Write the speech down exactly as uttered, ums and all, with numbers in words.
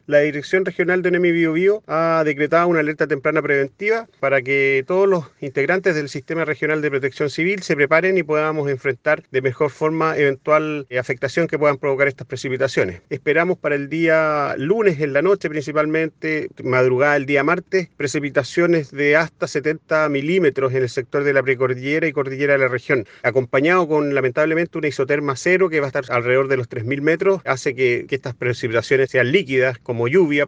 la Dirección Regional de ONEMI Biobío ha decretado una alerta temprana preventiva para que todos los integrantes del Sistema Regional de Protección Civil se preparen y podamos enfrentar de mejor forma eventual eh, afectación que puedan provocar estas precipitaciones. Esperamos para el día lunes en la noche, principalmente madrugada del día martes, precipitaciones de hasta setenta milímetros en el sector de la precordillera y cordillera de la región, acompañado con lamentablemente una isoterma cero que va a estar alrededor de los tres mil metros, hace que, que estas precipitaciones sean líquidas como lluvia